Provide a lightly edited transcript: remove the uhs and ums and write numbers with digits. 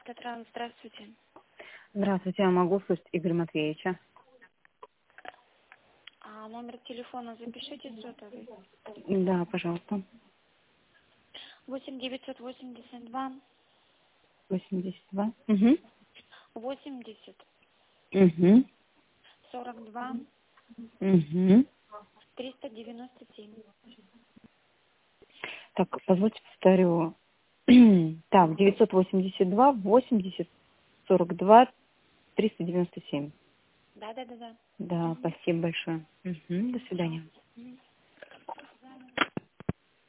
Автотранс, здравствуйте. Здравствуйте, я могу слышать Игоря Матвеевича? Номер телефона запишите сотовый. Да, пожалуйста. 8 982 82. Угу. 80 Угу. 42 Угу. 397. Так, позвольте повторю. Так, 982 80 42 397. Да. Да, спасибо большое. Угу. До свидания. Пожалуйста.